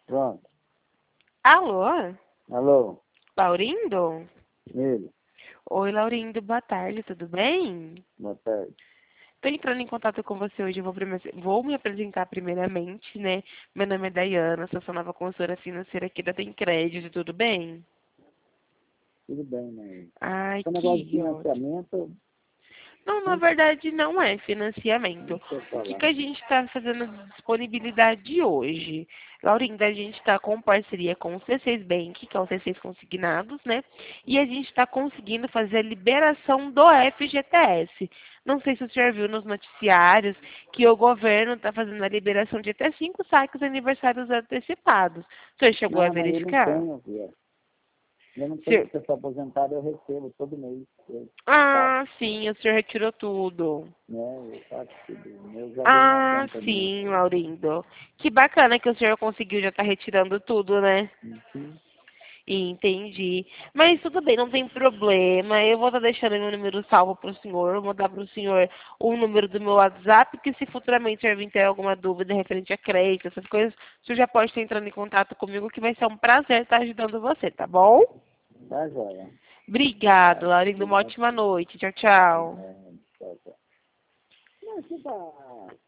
Pronto. Alô? Alô? Laurindo? Ele? Oi, Laurindo, boa tarde, tudo bem? Boa tarde. Estou entrando em contato com você hoje, vou me apresentar primeiramente, né? Meu nome é Dayana, sou sua nova consultora financeira aqui da Tem Crédito, tudo bem? Tudo bem, né? Ai, O negócio de que ótimo. financiamento, Não, na não verdade não é financiamento. deixa eu O que, falar. que a gente está fazendo de disponibilidade hoje? Laurinda, a gente está com parceria com o C6 Bank, que é o C6 Consignados, né? E a gente está conseguindo fazer a liberação do FGTS. Não sei se o senhor viu nos noticiários que o governo está fazendo a liberação de até 5 saques aniversários antecipados. O senhor chegou a Não, mas eu não verificar? tenho, filha. Eu não tenho, Senhor- porque eu sou aposentado, eu recebo todo mês. Eu faço, Ah, sim, o senhor retirou tudo. né? Eu faço tudo. Eu já venho na Ah, conta mesmo. sim, Laurindo. Que bacana que o senhor conseguiu já estar retirando tudo, né? Uhum. Entendi. Mas tudo bem, não tem problema. Eu vou estar deixando meu número salvo para o senhor. Vou dar para o senhor o número do meu WhatsApp, que se futuramente o senhor vir ter alguma dúvida referente a crédito, essas coisas, o senhor já pode estar entrando em contato comigo, que vai ser um prazer estar ajudando você, tá bom? Tá, joia. Obrigado, Tá, Laurindo. Uma obrigado. ótima noite. Tchau, tchau. É, tchau, tchau. Não, você tá